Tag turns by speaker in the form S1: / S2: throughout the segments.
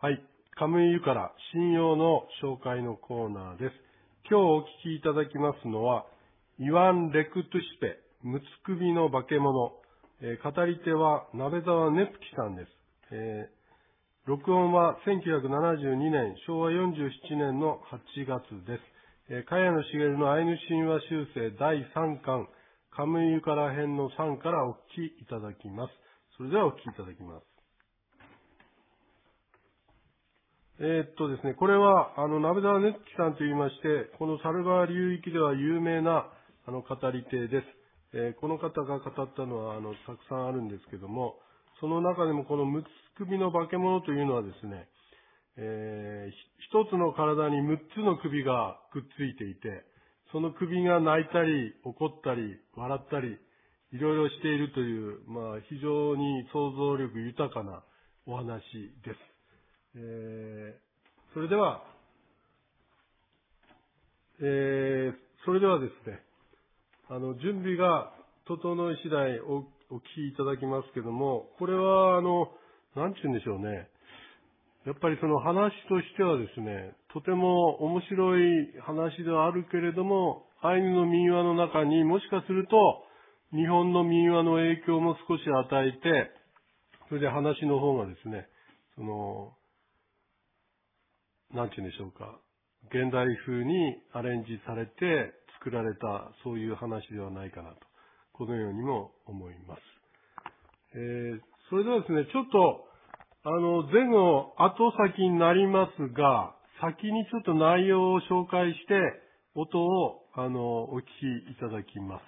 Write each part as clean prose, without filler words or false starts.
S1: はい。カムイユから信用の紹介のコーナーです。今日お聞きいただきますのは、イワン・レクトゥシペ、ムツ首の化け物。語り手は鍋沢ネプキさんです。録音は1972年、昭和47年の8月です。茅野茂のアイヌ神話修正第3巻、カムイユから編の3からお聞きいただきます。それではお聞きいただきます。ですね、これは、鍋沢ネプキさんと言いまして、この猿川流域では有名な、語り手です。この方が語ったのは、たくさんあるんですけども、その中でもこの6つ首の化け物というのはですね、一つの体に6つの首がくっついていて、その首が泣いたり、怒ったり、笑ったり、いろいろしているという、非常に想像力豊かなお話です。それではですね、準備が整い次第お聞きいただきますけども、これは、なんて言うんでしょうね。やっぱりその話としてはですね、とても面白い話ではあるけれども、アイヌの民話の中にもしかすると、日本の民話の影響も少し与えて、それで話の方がですね、なんて言うんでしょうか。現代風にアレンジされて作られた、そういう話ではないかなと。このようにも思います。それではですね、ちょっと、前後後先になりますが、先にちょっと内容を紹介して、音を、お聞きいただきます。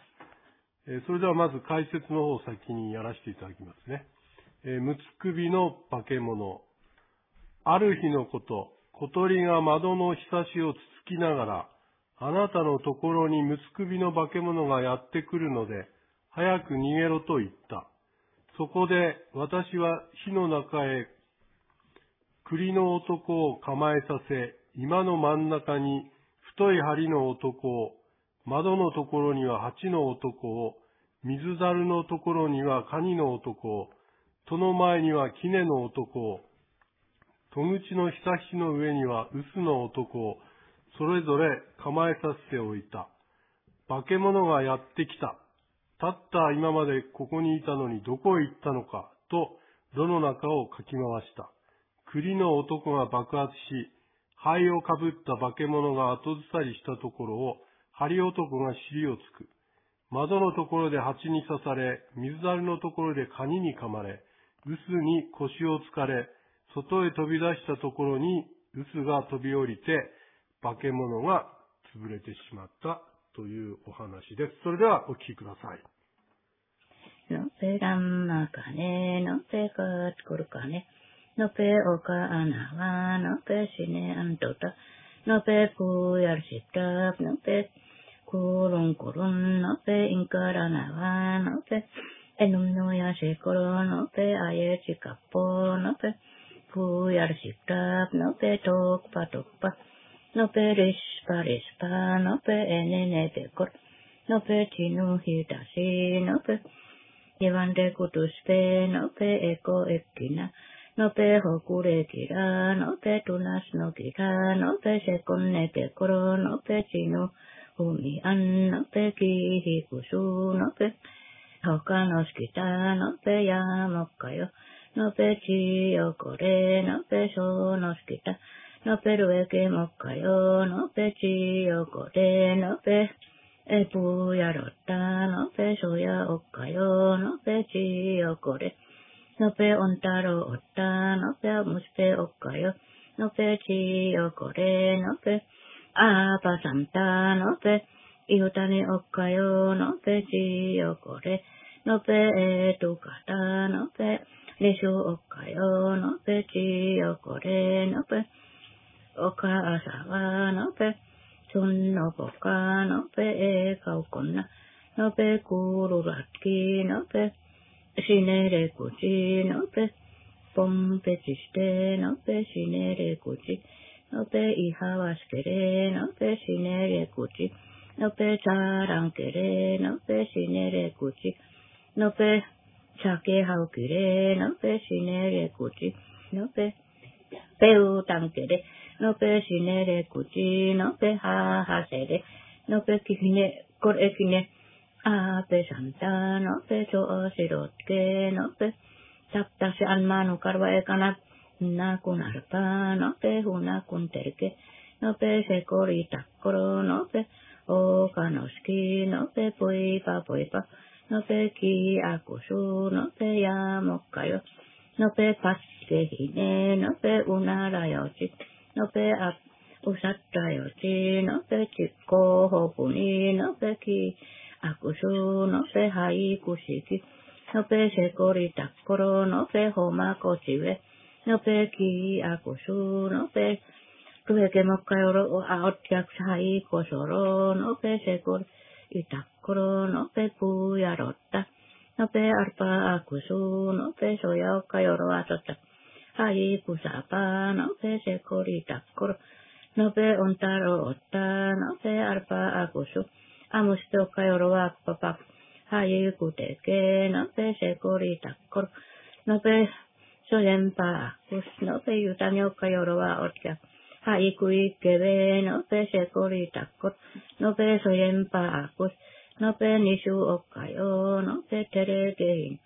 S1: それではまず解説の方を先にやらせていただきますね。六つ首の化け物。ある日のこと、小鳥が窓のひさしをつつきながら、あなたのところに六つ首の化け物がやってくるので、早く逃げろと言った。そこで私は火の中へ栗の男を構えさせ、今の真ん中に太い針の男を、窓のところには蜂の男を、水猿のところにはカニの男を、その前には杵の男を、戸口のひさしの上には臼の男を、それぞれ構えさせておいた。化け物がやってきた。たった今までここにいたのにどこへ行ったのか、と炉の中をかき回した。栗の男が爆発し、灰をかぶった化け物が後ずさりしたところを、針男が尻をつく。窓のところで蜂に刺され、水猿のところでカニに噛まれ、臼に腰をつかれ、外へ飛び出したところに臼が飛び降りて、化け物が潰れてしまったというお話です。それではお聞きください。
S2: のぺらんまかね、のぺかつこるかね、のぺおかあなわ、のぺしねあんとた、のぺぷやるしったのぺくるんくるん、のぺインからなわ、のぺえぬんのやしころ、のぺあえちかっぽ、のぺぷやるしったのぺとくぱとくぱ、のぺりしぱりしぱ、のぺえねねぺこる、のぺちぬひだし、のぺIwan de kutuspe, no pe eko ekina, no pe hokure kira, no pe tunas no kira, no pe sekonne te koro, no pe chinu umi an, no pe kihi kusu, no pe hokanos kita, no pe yamokayo, no pe chiyo kore, no pe sonos kita, no pe rueke mokayo, no pe chiyo kore, no pe pu ya rota, no pe soya okayo, no pe chi okore, no pe ontaro ota, no pe muspe okayo, no pe chi okore, no pe apa santa, no pe iutani okayo, no pe chi okore, no pe tukata, no pe nishu okayo, no pe chi okore, no pe oka asawa, no pe Sunno poka, no pe e kaukonna, no pe kururatki, no pe shinere kuchi, no pe pompe chiste, no pe shinere kuchi, no pe ihawaskere, no pe shinere kuchi, no pe charankere, no pe shinere kuchi, no pe sake haukire, no pe shinere kuchi, no pe ペウタンケレ、のペシネレクチ、のペハハセレ、のペキヒネ、コレキネ、アペサンタ、のペチョオシロッケ、のペ、タプタシアンマノカルワエカナ、ナクナルパ、のペフナクンテルケ、のペセコリタコロ、のペ、オカノスキ、のペポイパポイパ、のペキアコシュ、のペヤモカヨ、のペパスケヒネ、のペウナラヨチ、のペアウサッタヨチ、のペチコホプニ、のペキアクシュ、のペハイクシキ、のペセコリタコロ、のペホマコチウェ、のペキアクシュ、のペクヘケモカヨロアオティアクサイコソロ、のペセコリタコロ、のペプヤロッタ、のペアルパアクス、のペソヤオカヨロアトタ、ハイクサパ、のペセコリタコロ、のペオンタロオッタ、のペアルパアクス、アムストカヨロアパパ、ハイクテケ、のペセコリタコロ、のペソヤンパアクス、のペユタニョカヨロアオティア、ハイクイケベ、のペセコリタコロ、のペソヤンパアクス、no pe ni su okayo, no pe tere gein.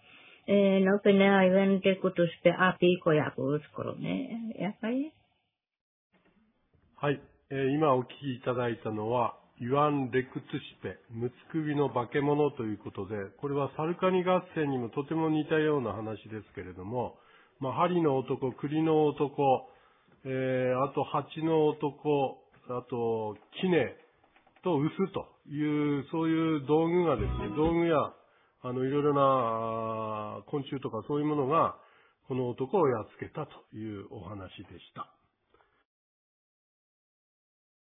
S2: No pe ne aiven de kutus pe api koyakus koroね。やっぱり。
S1: はい。今お聞きいただいたのは、ユアン・レクツシペ、ムツクビの化け物ということで、これはサルカニ合戦にもとても似たような話ですけれども、針の男、栗の男、あと蜂の男、あと杵と臼という、そういう道具がですね、道具や、いろいろな昆虫とかそういうものが、この男をやっつけたというお話でした。